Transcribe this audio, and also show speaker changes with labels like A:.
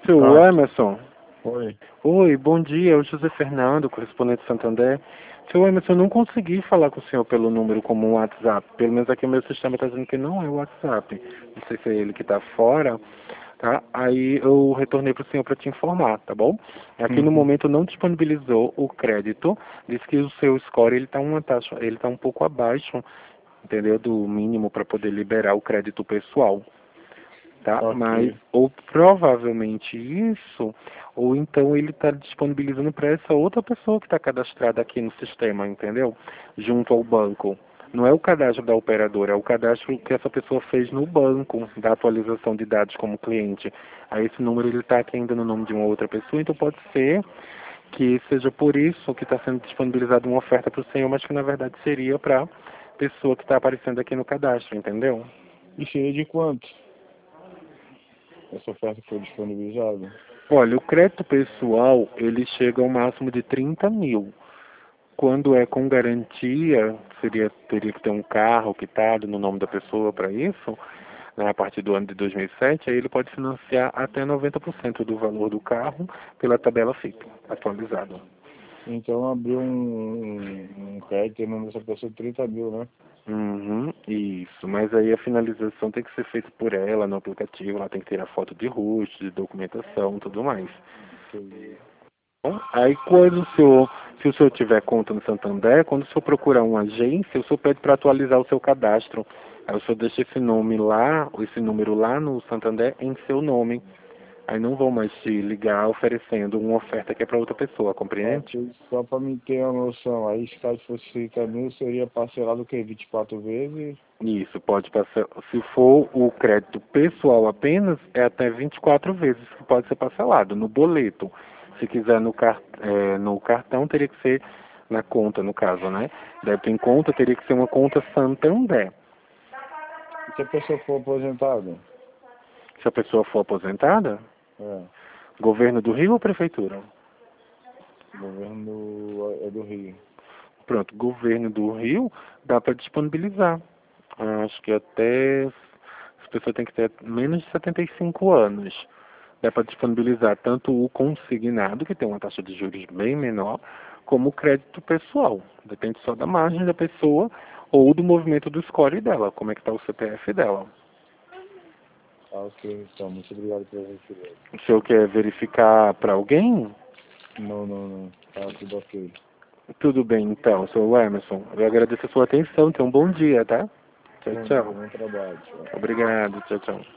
A: Seu Emerson.
B: Oi.
A: Oi, bom dia. É o José Fernando, correspondente de Santander. Seu Emerson, eu não consegui falar com o senhor pelo número como um WhatsApp. Pelo menos aqui o meu sistema está dizendo que não é o WhatsApp. Não sei se é ele que está fora, tá? Aí eu retornei para o senhor para te informar, tá bom? Aqui no momento não disponibilizou o crédito. Diz que o seu score ele está uma taxa, ele está um pouco abaixo, entendeu? Do mínimo para poder liberar o crédito pessoal. Tá? Mas,
B: Ok.
A: ou provavelmente isso, ou então ele está disponibilizando para essa outra pessoa que está cadastrada aqui no sistema, entendeu? Junto ao banco. Não é o cadastro da operadora, é o cadastro que essa pessoa fez no banco, da atualização de dados como cliente. Aí esse número ele está aqui ainda no nome de uma outra pessoa, então pode ser que seja por isso que está sendo disponibilizada uma oferta para o senhor, mas que na verdade seria para a pessoa que está aparecendo aqui no cadastro, entendeu?
B: E seria de quanto? Essa oferta foi disponibilizada?
A: Olha, o crédito pessoal, ele chega ao máximo de 30 mil. Quando é com garantia, teria que ter um carro quitado no nome da pessoa para isso, né, a partir do ano de 2007, aí ele pode financiar até 90% do valor do carro pela tabela FIP, atualizada.
B: Então abriu um crédito em nome dessa pessoa de 30 mil, né?
A: Uhum, isso, mas aí a finalização tem que ser feita por ela no aplicativo, ela tem que tirar foto de rosto, de documentação, tudo mais.
B: Entendi.
A: Bom, aí quando se o senhor tiver conta no Santander, quando o senhor procurar uma agência, o senhor pede para atualizar o seu cadastro. Aí o senhor deixa esse nome lá, esse número lá no Santander em seu nome. Aí não vão mais te ligar oferecendo uma oferta que é para outra pessoa, compreende?
B: Ok, só para me ter uma noção, aí se caso fosse 30 mil, seria parcelado o quê? 24 vezes?
A: Isso, pode passar. Se for o crédito pessoal apenas, é até 24 vezes que pode ser parcelado. No boleto, se quiser no cartão, teria que ser na conta, no caso, né? Débito em conta teria que ser uma conta Santander.
B: E se a pessoa for aposentada?
A: Se a pessoa for aposentada,
B: É,
A: governo do Rio ou prefeitura?
B: o governo é do Rio.
A: Pronto, governo do Rio dá para disponibilizar. Acho que até as pessoas têm que ter menos de 75 anos. Dá para disponibilizar tanto o consignado, que tem uma taxa de juros bem menor, como o crédito pessoal. Depende só da margem da pessoa ou do movimento do score dela, como é que está o CPF dela.
B: Ah, ok, então, muito obrigado pela gentileza.
A: O senhor quer verificar para alguém?
B: Não, não, não, tá tudo ok.
A: Tudo bem, então, senhor Emerson. Eu agradeço a sua atenção. Tenha um bom dia, tá? Tchau,
B: Bom dia,
A: tchau.
B: bom trabalho, tchau.
A: Obrigado. Tchau, tchau.